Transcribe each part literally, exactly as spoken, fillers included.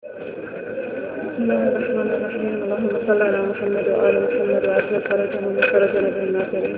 بسم الله الرحمن الرحيم. اللهم صل على محمد وآل محمد وأكمل فرجهم وفرج نبينا كريم.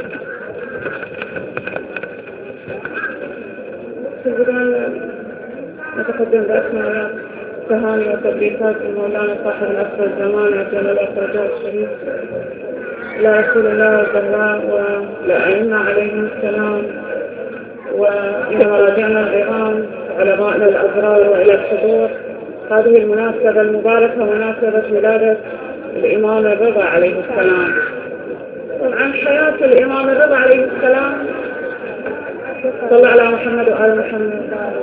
في البداية نتقدم بأسماء تهاني وتبريكات مولانا صاحب العصر الزمان عجل الله فرجه الشريف إلى رسول الله البراء ولأئمة عليهم السلام، وإلى مراجعنا العظام علمائنا الأبرار وإلى الحضور. هذه المناسبة المباركة مناسبة ولادة الإمام الرضا عليه السلام. طبعا حياة الإمام الرضا عليه السلام، صلى على محمد وآل محمد.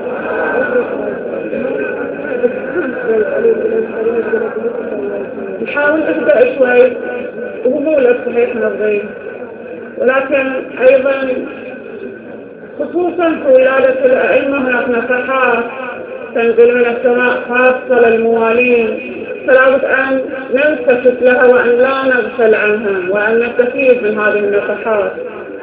نحاول نبدأ شوي وهو مولد صحيح من الضيف، ولكن أيضا خصوصا في ولادة الأئمة هناك نفحات تنزل من السماء خاصة للموالين، فلا بد أن نلتفت لها وأن لا نغفل عنها وأن نستفيد من هذه النفحات.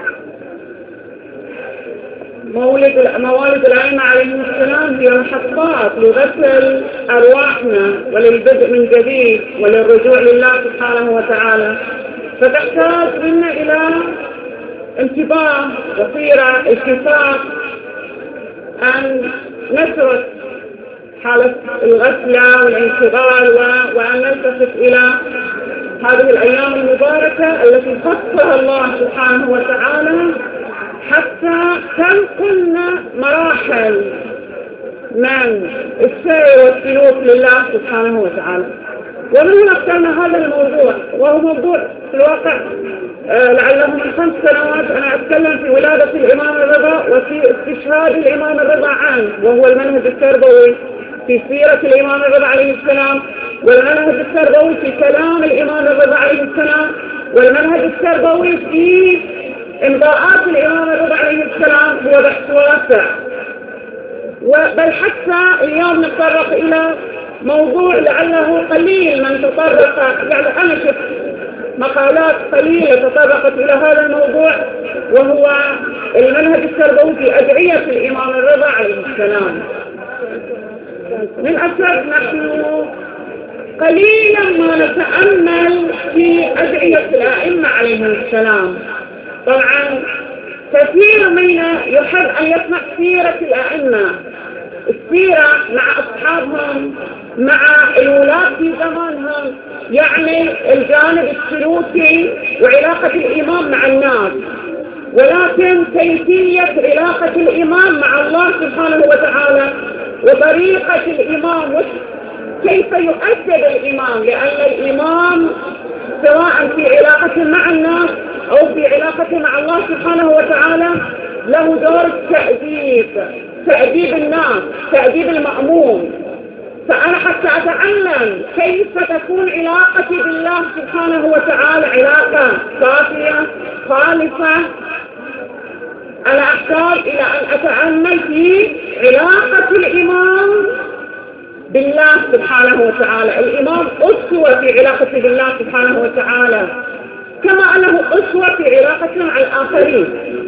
مولد موالد الأئمة عليهم السلام هي محطات لغسل أرواحنا وللبدء من جديد وللرجوع لله سبحانه وتعالى، فتحتاج منا إلى انتباه بصيرة اتفاق أن نترك حالة الغفلة والانشغال وأن نلتفت إلى هذه الأيام المباركة التي خصها الله سبحانه وتعالى حتى تنقلنا مراحل من السير والسلوك لله سبحانه وتعالى. ومن هنا اخترنا هذا الموضوع، وهو موضوع في الواقع آه لعله من خمس سنوات أنا أتكلم في ولادة الإمام الرضا وفي استشهاد الإمام الرضا عنه، وهو المنهج التربوي في سيرة الإمام الرضا عليه السلام، والمنهج التربوي في كلام الإمام الرضا عليه السلام، والمنهج التربوي في إمضاءات الإمام الرضا عليه السلام. هو بحث واسع، بل حتى اليوم نتطرق إلى موضوع لعله قليل من تطرق، يعني أنا شفت مقالات قليلة تطرقت إلى هذا الموضوع، وهو المنهج التربوي في أدعية الإمام الرضا عليه السلام. للأسف نحن قليلا ما نتأمل في أدعية الأئمة عليهم السلام. طبعا كثير منا يحب أن يسمع سيرة الأئمة، السيرة مع أصحابهم، مع الولاة في زمانهم، يعني الجانب السلوكي وعلاقة الإمام مع الناس، ولكن كيفية علاقة الإمام مع الله سبحانه وتعالى وطريقة الإمام كيف يؤثر الإمام، لأن الإمام سواء في علاقة مع الناس أو في علاقة مع الله سبحانه وتعالى له دور التأديب، تأديب الناس، تأديب المأموم. فأنا حتى أتعلم كيف تكون علاقتي بالله سبحانه وتعالى علاقة صافية خالصة، أنا أحتاج إلى أن أتأمل في علاقة الإمام بالله سبحانه وتعالى. الإمام أسوة في علاقته بالله سبحانه وتعالى، كما أنه أسوة في علاقته مع الآخرين.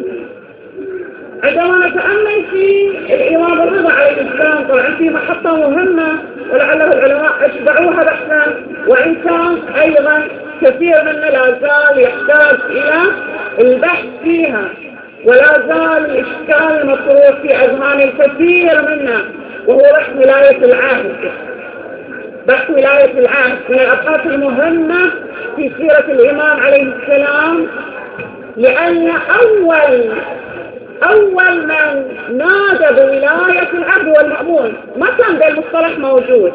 عندما نتأمل في الإمام الرضا عليه السلام، طبعا في محطة مهمة ولعله العلماء أشبعوها بحثا، وإن كان أيضا كثير منا لا زال يحتاج إلى البحث فيها، ولا زال الإشكال المطروح في أذهان الكثير منا، وهو بحث ولاية العهد. بحث ولاية العهد من الأبحاث المهمة في سيرة الإمام عليه السلام، لأن أول أول من نادى بولاية العهد هو المأمون. ما كان ذا المصطلح موجود،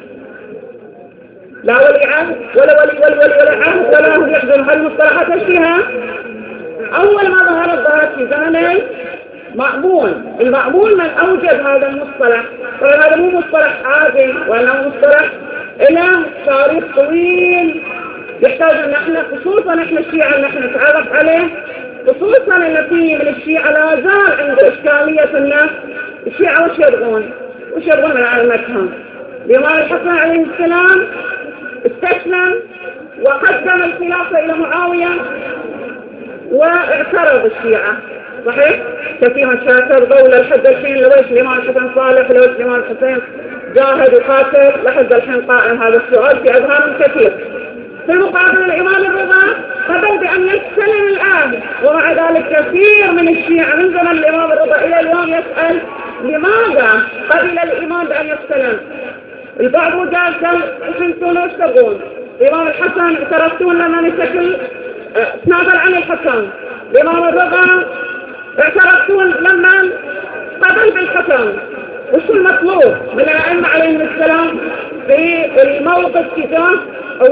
لا ولي عهد ولا ولي ولي ولي ولا عهد ولا هم يحضرون هالمصطلحات أشيها. أول ما ظهرت ظهرت في زمن المأمون. المأمون من أوجد هذا المصطلح. طبعا هذا مو مصطلح عادي، وأنه مصطلح له تاريخ طويل يحتاج أن احنا خصوصا احنا الشيعة ان احنا نتعرف عليه، خصوصا ان في من الشيعة لا زال عنده إشكالية الناس. الشيعة وش يبغون؟ وش يبغون من علمتهم؟ الإمام الحسن عليه السلام استسلم وقدم الخلافة إلى معاوية واعترض الشيعة، صحيح؟ كثيرا شاكر دولة لحد الحين لويش الإمام الحسن صالح، لويش الإمام الحسين جاهد وقاتل لحد الحين قائم هذا السؤال في أذهان كثير. في المقابل الإمام الرضا قبل بأن يستلم الآن، ومع ذلك كثير من الشيعة من زمن الإمام الرضا إلى اليوم يسأل لماذا قبل الإمام بأن يستلم. البعض قال تحنتون وش تبغون؟ الإمام الحسن اعترفتون لما نسكل تنازل عن الحكم. الإمام الرضا اعترفتون لما قبل بالحكم. وش المطلوب من الأئمة عليهم السلام في الموقف تجاه أو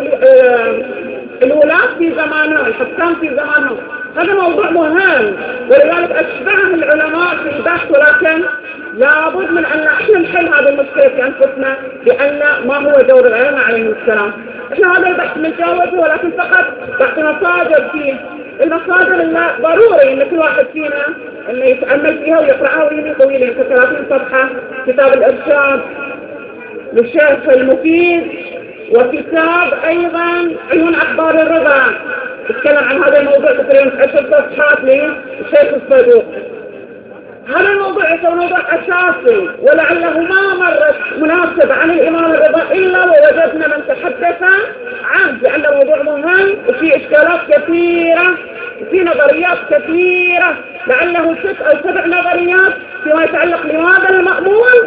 الولاة في زمانهم، الحكام في زمانهم؟ هذا موضوع مهم، ولذلك أشبعه العلماء في البحث، ولكن لابد من أن احنا نحل هذه المشكلة في أنفسنا، لأن ما هو دور العلماء عليهم السلام. احنا هذا البحث بنجاوبه، ولكن فقط بعض مصادر فيه. المصادر اللي ضروري ان كل واحد فينا انه يتأمل فيها ويقرأها ويمي طويلين كثلاثين صفحة. كتاب الإرشاد للشيخ المفيد، وكتاب أيضا عيون أخبار الرضا يتكلم عن هذا الموضوع تقريبا عشر صفحات للشيخ الصدوق. هذا الموضوع يعتبر موضوع أساسي، ولعله ما مرت مناسبة عن الإمام الرضا إلا ووجدنا من تحدث عنه، لأنه موضوع مهم وفي إشكالات كثيرة وفي نظريات كثيرة، لعله ست أو سبع نظريات فيما يتعلق لماذا المأمون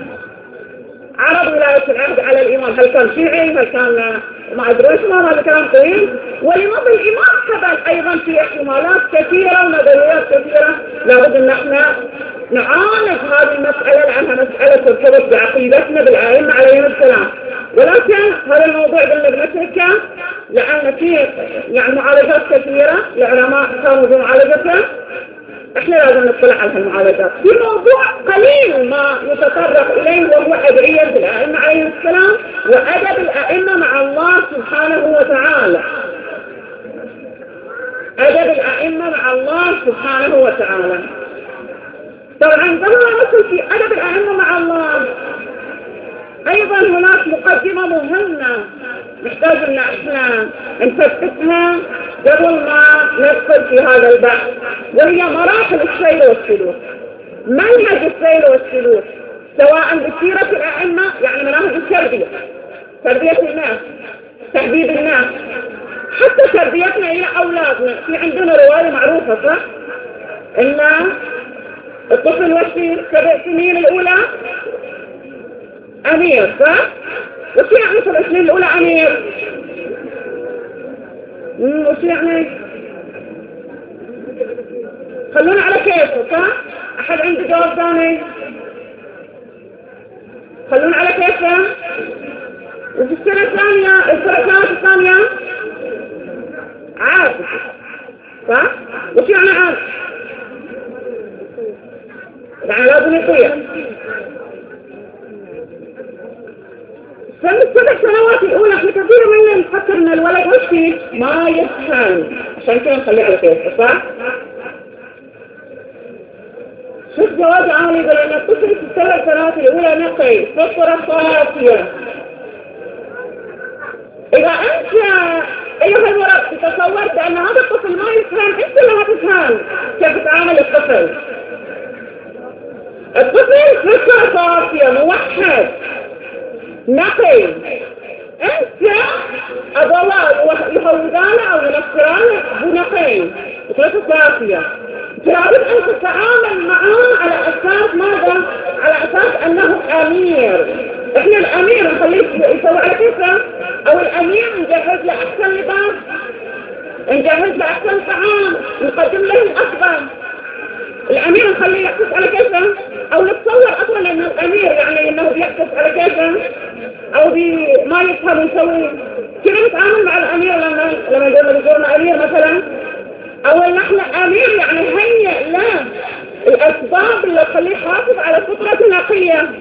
عرض ولاية العهد على الإمام. هل كان شيعي؟ هل كان ما أدري ايش؟ ما هذا كلام طويل. ولماذا الإمام قبل أيضا في احتمالات كثيرة ونظريات كثيرة. لابد أن احنا نعالج هذه المسألة لأنها مسألة ترتبط بعقيدتنا بالأئمة عليهم السلام. ولكن هذا الموضوع قلنا بنتركه لأن فيه يعني معالجات كثيرة العلماء كانوا في معالجته، احنا لازم نطلع على المعالجات. في موضوع قليل ما يتطرق اليه وهو أدعية الأئمة عليهم السلام وأدب الأئمة مع الله سبحانه وتعالى. أدب الأئمة مع الله سبحانه وتعالى. طبعا قبل مثل في أدب الأئمة مع الله أيضا هناك مقدمة مهمة نحتاج أن احنا نفتحها قبل ما ندخل في هذا البحث، وهي مراحل السير والسلوك. منهج السير والسلوك سواء بسيرة الأئمة، يعني مناهج التربية، تربية الناس، تهذيب الناس، حتى تربيتنا إلى أولادنا. في عندنا رواية معروفة صح؟ إن الطفل وشي سبع سنين الأولى أمير صح؟ وش يعني سبع سنين الأولى أمير؟ وش يعني؟ خلونا على كيفه صح؟ أحد عنده جواب ثاني؟ خلونا على كيفه. وفي السنة الثانية السنة الثانية عاد صح؟ وش يعني عاد؟ يعني لازم يطير. فمن السبع سنوات الأولى احنا كثير منا نفكر ان الولد وش فيه؟ ما يفهم، عشان كده نخليه على كيفه صح؟ شوف جواب عالي يقول ان الطفل في السبع سنوات الأولى نقي فطرة صافية. إذا أنت أيها المربي تصورت أن هذا الطفل ما يفهم، أنت اللي هتفهم كيف تتعامل الطفل. الطفل فطرة صافية موحد نقي، أنت أضواء يهودانه أو ينصرانه بنقي فطرة صافية. لابد أن تتعامل معه على أساس ماذا؟ على أساس أنه أمير. إحنا الأمير نخليه يسوي على كيفه، أو الأمير نجهز له أحسن لباس، نجهز له أحسن طعام، نقدم له الأفضل. الأمير نخليه يحسس على كيفه، أو نتصور أصلا أن الأمير يعني أنه بيحسس على كيفه أو بي ما يفهم يسوي كيف نتعامل مع الأمير لما لما يقولنا أمير مثلا. أول نحن أمير يعني هيئ له الأسباب اللي تخليه يحافظ على فطرة نقية،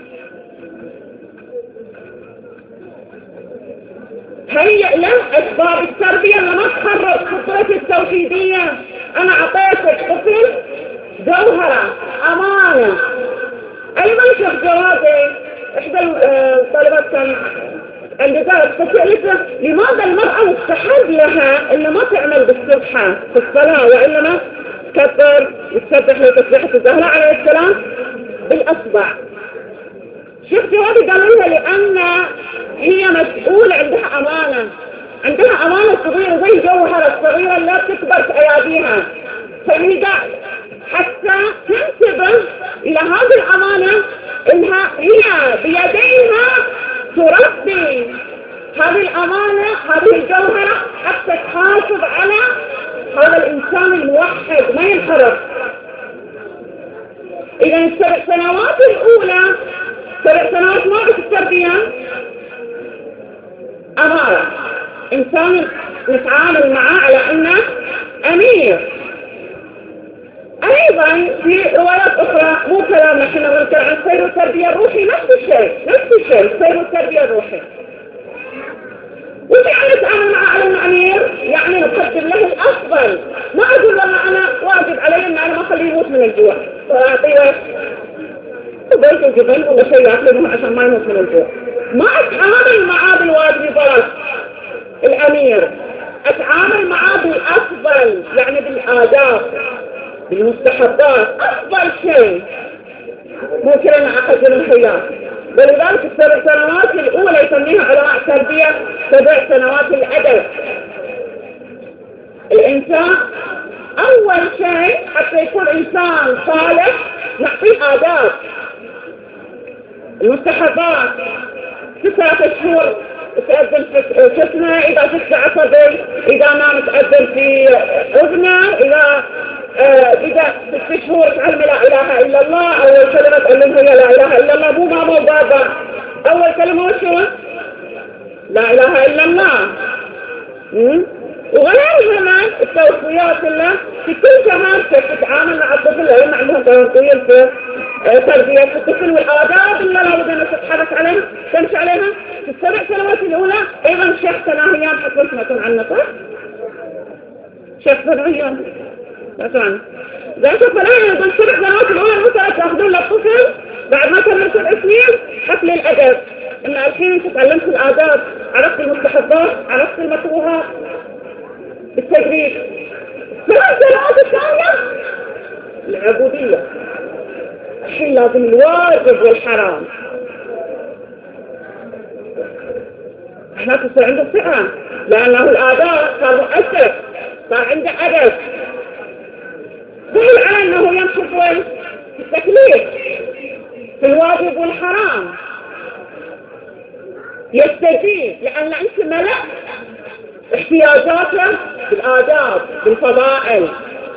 هيئ له أسباب التربية اللي ما تخرج فطرة التوحيدية. أنا أعطيتك طفل جوهرة أمانة. أيضا شوف جوابي إحدى الطالبات كان عند ذلك فسألته لماذا المرأة مستحب لها إلا ما تعمل بالسبحة في الصلاة وإنما تكبر وتسبح له تسبيحة الزهراء عليه السلام بالأصبع. شفتي هذه قالوا لها لأن هي مسؤولة، عندها أمانة، عندها أمانة صغيرة زي الجوهرة الصغيرة اللي تكبر في أياديها، فهي قاعد حتى تنتبه إلى هذه الأمانة إنها هي بيديها تربي هذه الأمانة، هذه الجوهرة، حتى تحافظ على هذا الإنسان الموحد ما ينحرف. إذا السبع سنوات الأولى، سبع سنوات ما بس التربية أمارة، إنسان نتعامل معه على أنه أمير. أيضا في روايات أخرى مو كلام نحن نذكر عن سير التربية الروحي، نفس الشيء نفس الشيء سير التربية الروحي. وش يعني نتعامل معه على الأمير؟ يعني نقدم له الأفضل، ما أقول والله أنا واجب علي أن أنا ما أخليه يموت من الجوع فأعطيه بيت الجبل ولا شيء يأكله عشان ما يموت من الجوع. ما أتعامل معاه بالواجبات الأمير، أتعامل معاه بالأفضل، يعني بالآداب بالمستحبات، أفضل شيء ممكن أن أخذ من الحياة. ولذلك السبع سنوات الأولى يسميها علماء التربية سبع سنوات الأدب. الإنسان أول شيء حتى يكون إنسان صالح نعطيه آداب، المستحبات، تسعة شهور تقدم فتنة، إذا شفت عصبي، إذا نام تقدم في أذنه، إذا إذا ست شهور تعلم لا إله إلا الله، أول كلمة تعلمها هي لا إله إلا الله، مو ماما وبابا، أول كلمة وشو؟ لا إله إلا الله. وغيرها من التوصيات اللي في كل شهر كيف تتعامل مع الطفل، لأن عندهم توصيات في تربية الطفل والآداب اللي لابد أن تتحرك عليها تمشي عليها. في السبع سنوات الأولى أيضا شيخ ثانويان حتى سمعتم عنه صح؟ شيخ ثانويان لا تعني ذلك فلا يجب السبع سنوات الأولى مثلا تأخذون للطفل بعد ما كمل سبع سنين حفل الأدب، إن الحين أنت تعلمت الآداب، عرفت المستحبات، عرفت المكروهات بالتدريج. السبع سنوات الثانية العبودية، الحين لازم الواجب والحرام. احنا تصير عنده ثقة لأنه الآداب صار مؤثر، صار عنده أدب، سهل على أنه يمشي في التكليف في الواجب والحرام، يستجيب لأن أنت ملأ احتياجاته بالآداب بالفضائل.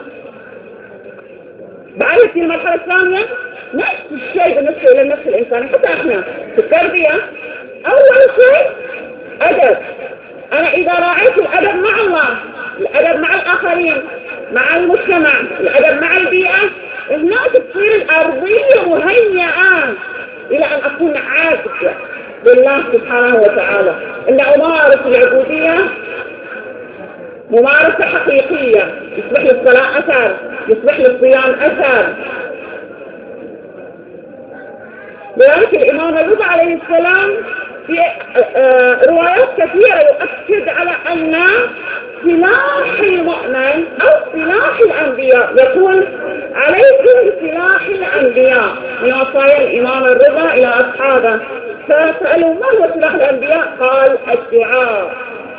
بعد في المرحلة الثانية نفس الشيء بالنسبة إلى النفس الإنساني، حتى إحنا في التربية أول شيء أدب. أنا إذا راعيت الأدب مع الله، الأدب مع الآخرين، مع المجتمع، الأدب مع البيئة، هناك تصير الأرضية مهيئة إلى أن أكون عابدة لله سبحانه وتعالى، إن أمارس العبودية ممارسة حقيقية، يصبح للصلاة أثر، يصبح للصيام أثر. لذلك الإمام الرضا عليه السلام في روايات كثيرة يؤكد على أن سلاح المؤمن أو سلاح الأنبياء يكون عليكم بسلاح الأنبياء، من وصايا الإمام الرضا إلى أصحابه. فسألوا ما هو سلاح الأنبياء؟ قال الدعاء.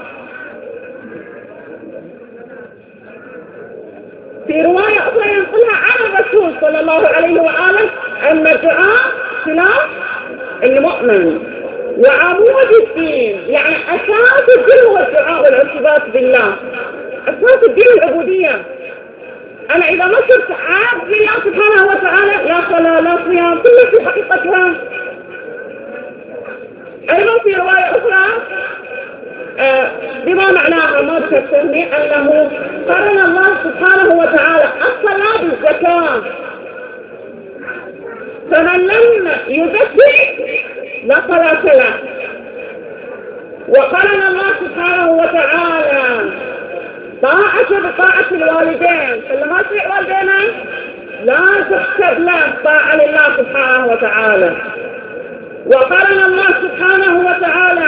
في رواية أخرى ينقلها عن الرسول صلى الله عليه وآله أن الدعاء سلاح المؤمن وعمود الدين، يعني أساس الدين هو الدعاء والارتباط بالله، أساس الدين العبودية. أنا إذا ما صرت عابد لله سبحانه وتعالى لا صلاة لا صيام، كله في حقيقتها. أيضا في رواية أخرى آه بما معناها ما تفهمني أنه قرن الله سبحانه وتعالى الصلاة بالزكاة، فمن لم يزكي لا صلاة له. وقرن الله سبحانه وتعالى طاعة بطاعة الوالدين، فاللي ما يطيع والدينا لا تحسب له طاعة لله سبحانه وتعالى. وقرن الله سبحانه وتعالى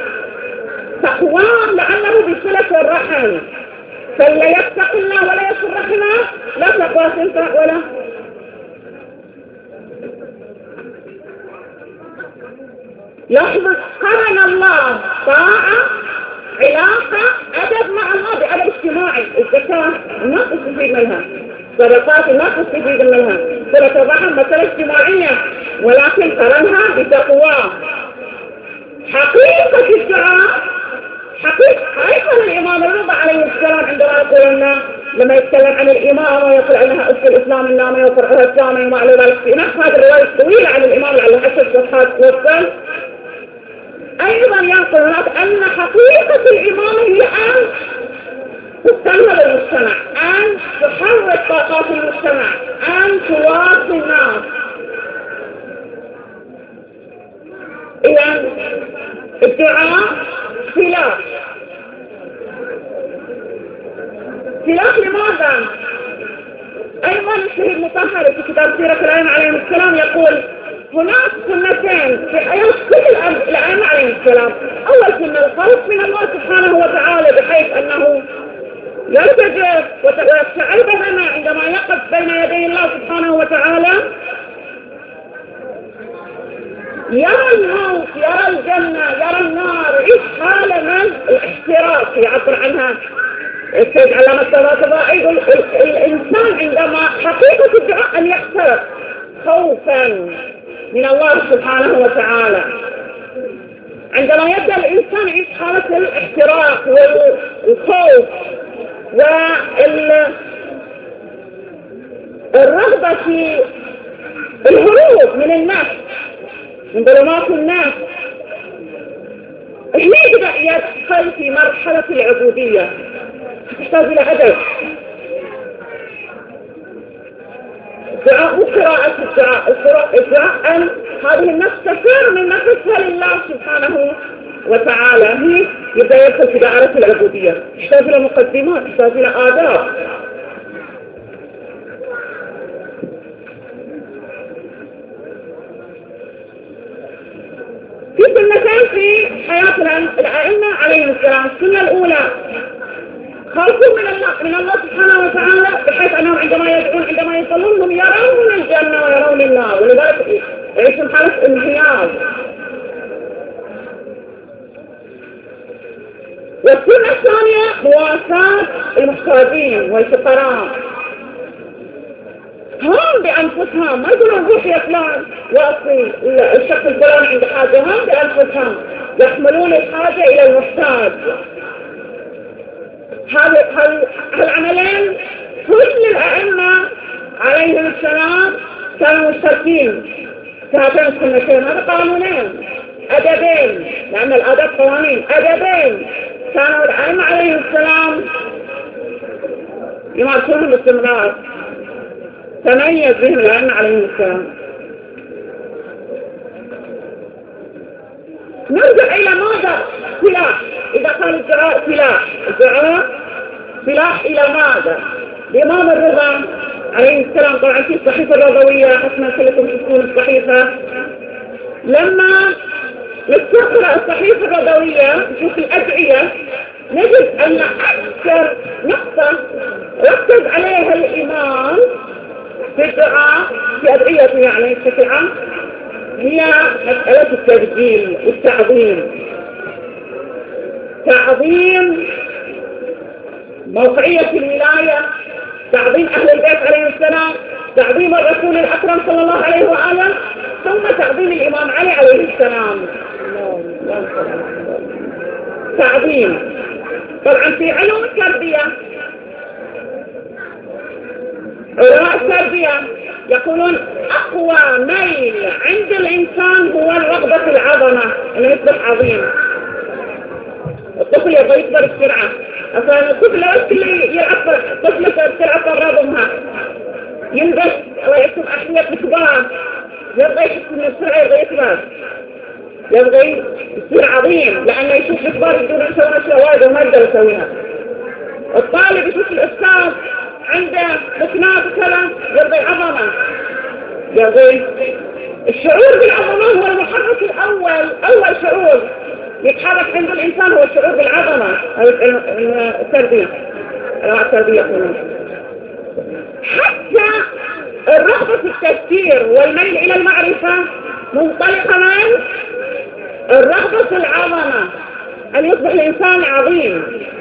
تقوام لعله بصلة الرحم، فاللي يتق الله ولا يصل رحمه لا تقوى تنفع ولا لاحظوا قرن الله طاعة علاقة أدب مع الله بأدب اجتماعي. الزكاة ما تستفيد منها، صدقات ما تستفيد منها، صلة الرحم مسألة اجتماعية، ولكن قرنها بتقوى. حقيقة الدعاء حقيقة أيضا الإمام الرضا عليه السلام عندما يقول لنا لما يتكلم عن الإمامة ويقول عنها أسس الإسلام النامية وفرعها الثاني وما على ذلك في نفس هذه الرواية الطويلة عن الإمام على عشر صفحات توصل أيضا ينقل هناك أن حقيقة الإمامة هي أن تستنهض المجتمع، أن تحرك طاقات المجتمع، أن تواسي الناس. إذن الدعاء سلاح. سلاح لماذا؟ أيضا الشهيد مطهر في كتاب سيرة الأئمة عليهم السلام يقول هناك سنتين في حياة كل الأئمة عليهم السلام. أول سنة الخوف من الله سبحانه وتعالى بحيث أنه يرتجف ويستعيب بنا عندما يقف بين يدي الله سبحانه وتعالى، يرى الموت، يرى الجنة، يرى النار، يعيش حالة من الاحتراق يعبر عنها السيد علامة الطباطبائي. الإنسان عندما حقيقة الدعاء أن يحترق خوفا من الله سبحانه وتعالى. عندما يبدأ الإنسان يعيش حالة الاحتراق والخوف والرغبة في الهروب من النفس من ظلمات النفس، يبدأ يدخل في مرحلة العبودية، تحتاج إلى أدب. الدعاء وقراءة الدعاء الدعاء أن هذه النفس تسير من نفسها لله سبحانه وتعالى، هي يبدأ يدخل في دائرة العبودية، تحتاج إلى مقدمات، تحتاج إلى آداب. في سنتين في حياة الأئمة عليهم السلام. السنة الأولى خوفهم من الله من الله سبحانه وتعالى بحيث أنهم عندما يدعون عندما يصلون هم يرون الجنة ويرون النار، ولذلك يعيشون حالة انهيار. والسنة الثانية مواساة المحتاجين والفقراء، هم بأنفسهم ما يقولون روح يا فلان واصي الشخص الفلاني عند حاجة، هم بأنفسهم يحملون الحاجة إلى المحتاج. هالعملين كل الأئمة عليهم السلام كانوا مشتركين في هاتين السنتين. هذا قانونين أدبين، لأن الأدب قوانين أدبين كانوا الأئمة عليهم السلام يمارسونهم باستمرار، تميز بهم الأئمة عليهم السلام. نرجع إلى ماذا؟ سلاح. إذا كان الدعاء سلاح، الدعاء سلاح إلى ماذا؟ الإمام الرضا عليه السلام طبعا في الصحيفة الرضوية، حسنا كلكم تكون الصحيفة. لما نستقرأ الصحيفة الرضوية نشوف الأدعية نجد أن أكثر نقطة ركز عليها الإمام في الدعاء في أدعيته يعني بشكل عام هي مسألة التبجيل والتعظيم. تعظيم موقعية الولاية، تعظيم أهل البيت عليه السلام، تعظيم الرسول الأكرم صلى الله عليه وآله، ثم تعظيم الإمام علي عليه السلام. تعظيم طبعا في علوم التربية، علماء التربية يقولون أقوى ميل عند الإنسان هو الرغبة في العظمة، اللي يصبح عظيم. الطفل يبغى يكبر بسرعة، أصلا الطفل لو اللي يلعب طفلة بسرعة ترابمها يلبس ويكتب أحياء بكبار، يبغى يحس من السرعة يبغى يكبر، يبغى يصير عظيم لأنه يشوف الكبار يقدرون يسوون أشياء وايد وما يقدر يسويها. الطالب يشوف الأستاذ عنده بكنات وكلام يبغى عظمة، يبغى الشعور بالعظمة هو المحرك الأول. أول شعور يتحرك عند الإنسان هو الشعور بالعظمة. التربية أنواع التربية هنا حتى الرغبة في التفكير والميل إلى المعرفة منطلقة من الرغبة في العظمة، أن يصبح الإنسان عظيم.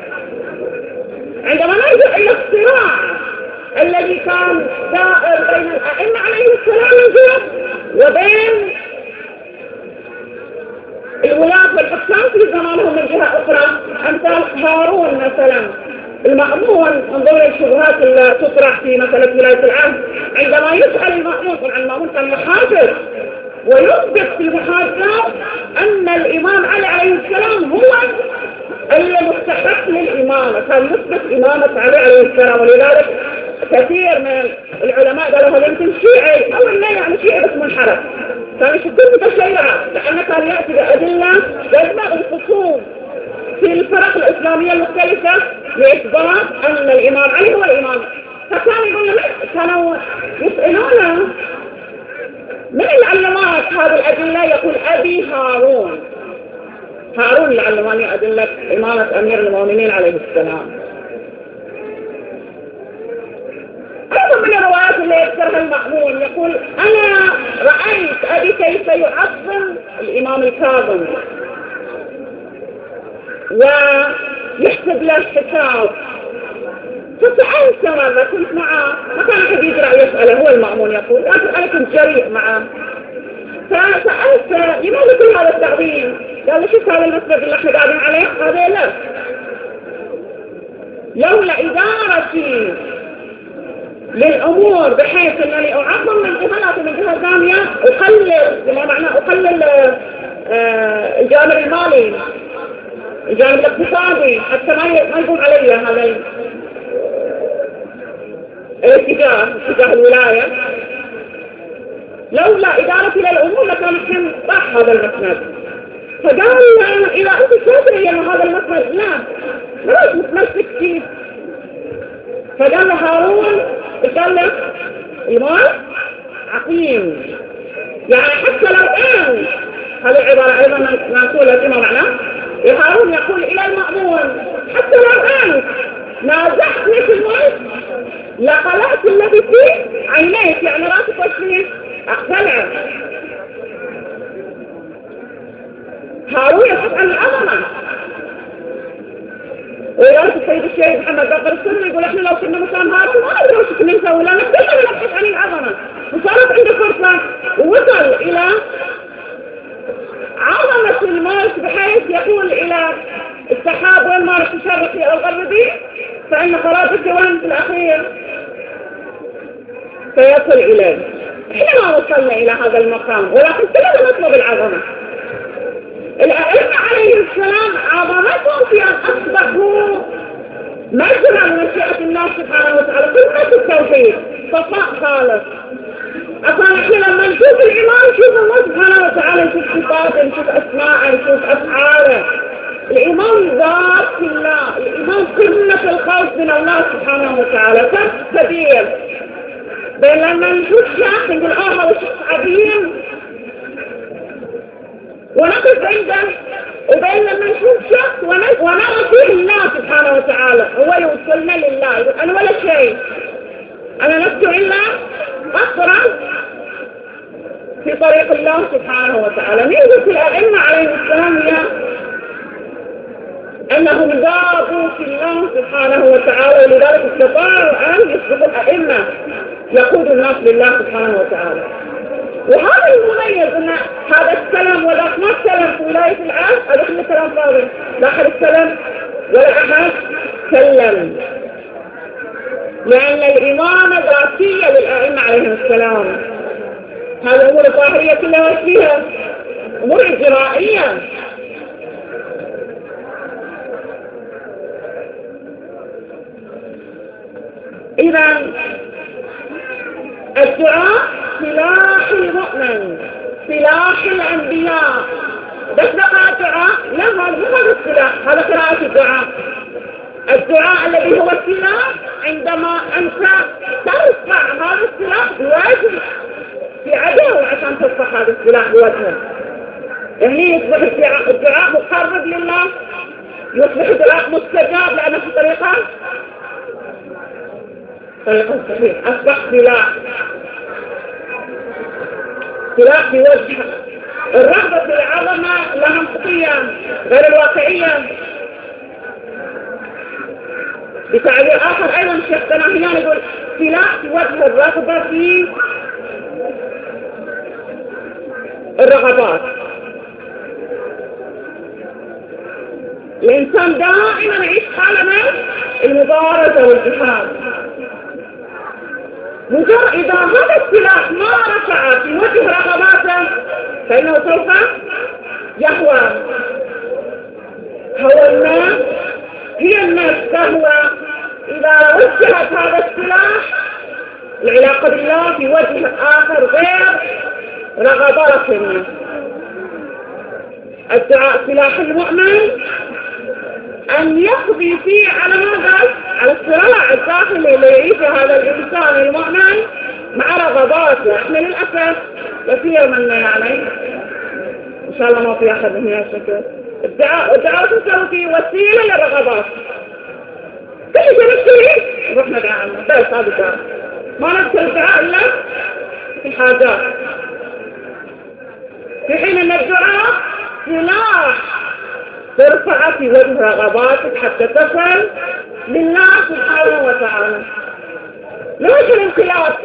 عندما نرجع إلى الصراع الذي كان دائر بين الأئمة عليهم السلام من جهة وبين الولاة والحكام في زمانهم من جهة أخرى، أمثال هارون مثلا المأمون، انظر الشبهات اللي تطرح في مسألة ولاية العهد. عندما يسأل المأمون، طبعا المأمون كان محاجر، ويثبت في المحاجرات أن الإمام علي عليه السلام هو المستحق للإمامة، كان يثبت إمامة علي عليه السلام. ولذلك كثير من العلماء قالوا هذا يمكن شيعي أو لا، يعني شيعي بس منحرف، كان يشكل متشيعة، لأنه كان يأتي بأدلة يجمع الخصوم في الفرق الإسلامية المختلفة لإثبات أن الإمام علي هو الإمام. فكانوا يقولون، كانوا يسألونه من العلمات هذه الأدلة؟ يقول أبي هارون، هارون العلماني أدلة إمامة أمير المؤمنين عليه السلام. أيضا من الروايات اللي يذكرها المأمون يقول أنا رأيت أبي كيف يعظم الإمام الكاظم ويحسب له الحساب. فسألت مرة، كنت معه، ما كان أحد يجرأ يسأله، هو المأمون يقول، لكن أنا كنت جريء معه، فسألت لماذا كل هذا التعظيم؟ قال لي شوف هذا المسجد اللي احنا قاعدين عليه هذا له، لولا إدارتي للأمور بحيث أنني أعظم من جهات ومن جهة ثانية، أقلل بما معنى أقلل آه الجانب المالي، الجانب الاقتصادي، حتى ما يقوم علي هذا الاتجاه، اتجاه الولاية. لولا إدارتي للأمور لكان الحين صح هذا المسند. فقال إذا أنت تدري أن هذا المسند لا ليش متمسك فيه؟ فقال له هارون، قال له إمام عقيم، يعني حتى لو أن هذه العبارة أيضا نقولها فيما معناه، هارون يقول إلى المأمون حتى لو أن نازحتني في الملك لقلعت الذي في عينيك، يعني راسك وشفيه أقتلعه. هارون يبحث عن العظمة. ويرى السيد الشيخ محمد باقر السني يقول احنا لو كنا مكان هارون ما ندري وش كنا نسوي، لأن كلنا نبحث عن العظمة. وصارت عنده فرصة ووصل إلى عظمة الملك بحيث يقول إلى السحاب وين ما رح تشرقي أو غربي فإن قرابتك وين في الأخير سيصل إليه. احنا ما وصلنا إلى هذا المقام، ولكن كلنا نطلب العظمة. الأئمة عليه السلام عظمتهم في أن أصبحوا مجرى لمشيئة الله سبحانه وتعالى، كلمة التوحيد صفاء خالص. أصلا احنا لما نشوف الإمام نشوف الله سبحانه وتعالى، نشوف صفاته، نشوف أسماءه، نشوف أفعاله. الإمام ذات الله، الإمام قمة الخوف من الله سبحانه وتعالى، فرق كبير بين لما نشوف شخص نقول آه هذا شخص عظيم ونقف عنده، وبين لما نشوف شخص ونرى فيه الله سبحانه وتعالى هو يوصلنا لله. يقول أنا ولا شيء، أنا لست إلا قطرة في طريق الله سبحانه وتعالى. ميزة الأئمة عليهم السلام هي أنهم ذابوا في الله سبحانه وتعالى، ولذلك استطاعوا أن يسبقوا الأئمة يقود الناس لله سبحانه وتعالى. وهذا المميز أن هذا السلام ولا ما السلام في ولاية العهد، هذا كله كلام فاضي، لا أحد السلام ولا أحد سلم، لأن الإمامة ذاتية للأئمة عليهم السلام. هذه الأمور الظاهرية كلها وش فيها؟ أمور إجرائية. إذا الدعاء سلاح المؤمن، سلاح الأنبياء. بس بقى الدعاء لا، هذا مو هذا السلاح، هذا قراءة الدعاء. الدعاء الذي هو السلاح عندما أنت ترفع هذا السلاح بوجه في عدو عشان ترفع هذا السلاح بوجهه، يعني يصبح الدعاء مقرب لله، يصبح الدعاء مستجاب لأنه في طريقة طريقة صحيح. أصبح سلاح، سلاح بوجه الرغبة في العظمة لا منطقية غير الواقعية. بتعبير آخر أيضا الشيخ دناهيان يقول سلاح في وجه الرغبة في الرغبات. الإنسان دائما يعيش حالة من المبارزة والجهاد. مجرد إذا هذا السلاح ما رفع في وجه رغباته فإنه سوف يهوى. هو الناس هي الناس تهوى إذا وجهت هذا السلاح العلاقة بالله في وجه آخر غير رغبات الناس. الدعاء سلاح المؤمن أن يقضي فيه على ماذا؟ على الصراع الداخلي اللي يعيشه هذا الإنسان المؤمن مع رغباته. احنا للأسف كثير منا يعني إن شاء الله ما في أحد من هالشكل الدعاء الدعاء تسوي فيه وسيلة للرغبات. كل شيء نشتري نروح ندعى الله بس هذا الدعاء. ما نذكر الدعاء إلا في الحاجات، في حين أن الدعاء سلاح ترفع في وجه رغباتك حتى تصل لله سبحانه وتعالى. ليش الانقلاب؟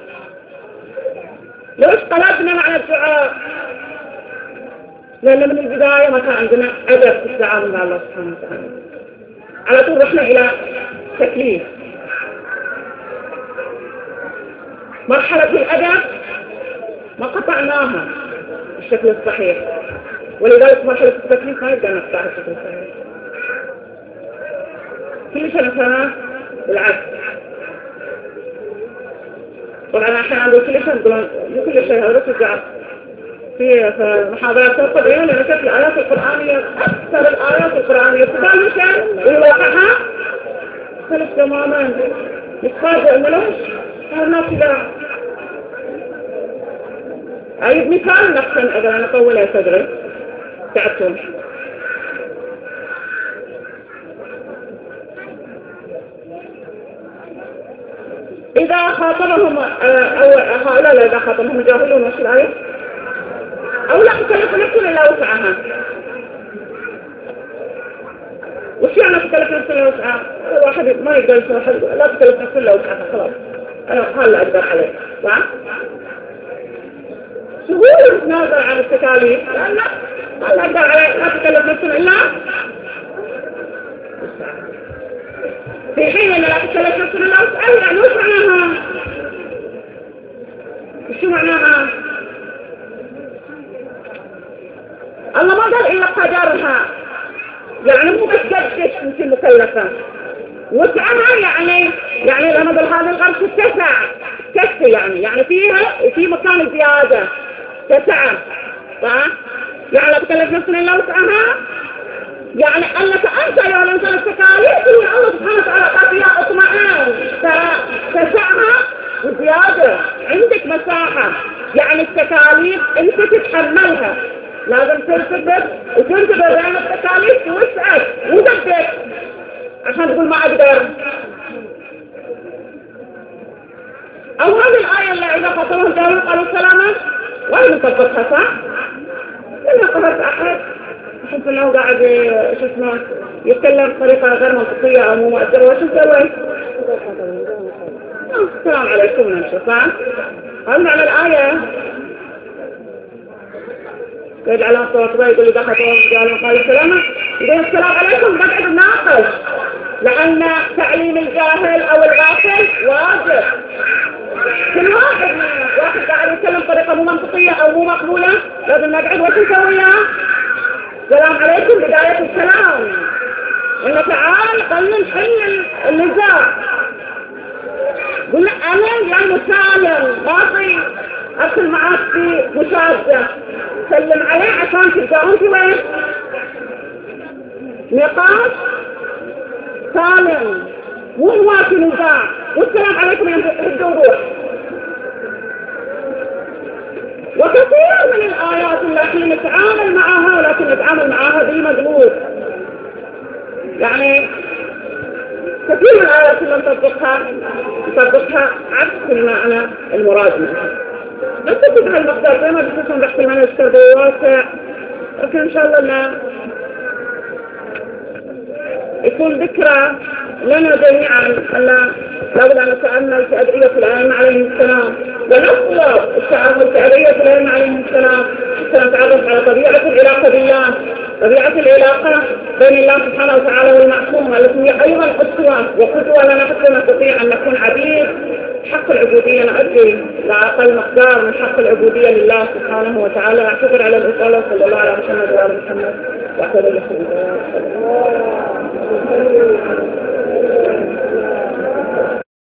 ليش قلبنا مع الدعاء؟ لأن من البداية ما كان عندنا أدب في التعامل مع الله سبحانه وتعالى. على طول رحنا إلى تكليف. مرحلة الأدب ما قطعناها بالشكل الصحيح، ولذلك مرحلة التكليف ما يبدأ نقطع الشكل الصحيح. كل سنة سنة بالعكس. طبعا أحيانا عندو كل سنة يقولون كل شيء هذا رجع في محاضرات تقرأ لأن شكل الآيات القرآنية أكثر الآيات القرآنية تبالي شيء ويواقعها ثلاث تماما يتفاجئ إنه ليش هذا الناس كذا. أيضا مثال نحسن إذا أنا طولها صدري تعبتم. إذا خاطبهم أو هؤلاء إذا خاطبهم جاهلون وش الآية؟ أو لا تكلف نفسه إلا وسعها. وش يعني تكلف نفسه إلا وسعها؟ واحد ما يقدر يسوي واحد لا تكلف نفسه إلا وسعها خلاص. أنا هلا أقدر عليه. صح؟ سهولة نتنازل عن التكاليف لأن لا أقدر عليه لا تكلف نفسه إلا في حين أن لا تكلف نفسه إلا وسعها. يعني وش معناها؟ وش معناها؟ الله ما قال إلا قدرها، يعني مو بس قدش انت مكلفة. وسعها يعني يعني لما قال هذا الغرش تسع تسع يعني يعني فيها في مكان زيادة تسع صح؟ يعني لا تكلف نفسنا إلا وسعها، يعني أنك أنت يا الإنسان التكاليف اللي الله سبحانه وتعالى قافيها اطمئن تسعها وزيادة عندك مساحة. يعني التكاليف أنت تتحملها، لازم ترتبط وتنتبه بين التكاليف توسعك ودبك عشان تقول ما أقدر. أو هذه الآية اللي إذا خطبهم جاهلون قالوا السلامة وين نطبقها صح؟ لما قرأت أحد أحس أنه قاعد شو اسمه يتكلم بطريقة غير منطقية أو مو مؤثرة وشو سوي؟ السلام عليكم نمشي صح؟ هل معنى الآية يجعل الصوت يقول لي دخلتهم قالوا قال السلامة يقول السلام عليكم بقعد الناقش، لأن تعليم الجاهل أو الغافل واجب. كل واحد واحد قاعد يتكلم بطريقة مو منطقية أو مو مقبولة لازم نقعد وش نسويها؟ السلام عليكم بداية السلام، إنه تعال خلنا نحل النزاع. قلنا أنا يعني مسالم ما في أدخل معاك في مشاهدة، سلم عليه عشان تلقاهم في وين؟ نقاش سالم مو هواكي نزاع. والسلام عليكم يهدوا روح. وكثير من الآيات التي نتعامل معها ولكن نتعامل معها بالمجهود، يعني كثير من الآيات اللي نطبقها نطبقها عكس المعنى المراد منها. نتفق على المقدار زي ما بسيطة نحكي المعنى الشرطي واسع، لكن إن شاء الله لا يكون ذكرى لنا جميعا. ألا لولا نتأمل في أدعية الأئمة عليهم السلام ونطلب التعامل في أدعية الأئمة عليهم السلام حتى نتعرف على طبيعة العلاقة بالله، طبيعة العلاقة بين الله سبحانه وتعالى والمعصومة التي هي أيضا أسوة وقدوة لنا حتى نستطيع أن نكون عبيد. حق العبودية نؤدي لأقل مقدار من حق العبودية لله سبحانه وتعالى. أعتذر على الإطالة، صلى الله على محمد وعلى محمد وأعتذر لكم.